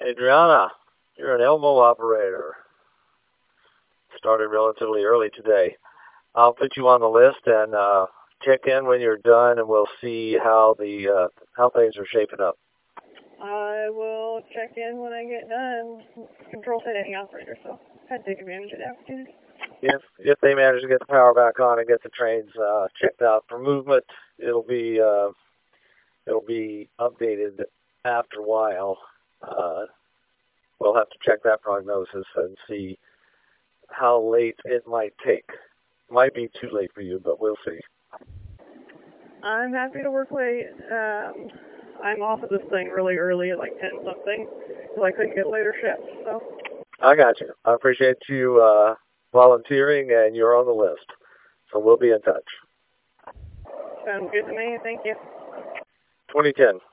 Adriana, you're an Elmo operator. Started relatively early today. I'll put you on the list and check in when you're done, and we'll see how how things are shaping up. I will check in when I get done. Control set any operator, so I had to take advantage of the opportunity. If they manage to get the power back on and get the trains checked out for movement, it'll be updated after a while. We'll have to check that prognosis and see how late it might take. Might be too late for you, but we'll see. I'm happy to work late. I'm off of this thing really early at like 10 something, so I couldn't get later shifts. So I got you. I appreciate you volunteering, and you're on the list. So we'll be in touch. sounds good to me. Thank you. 2010.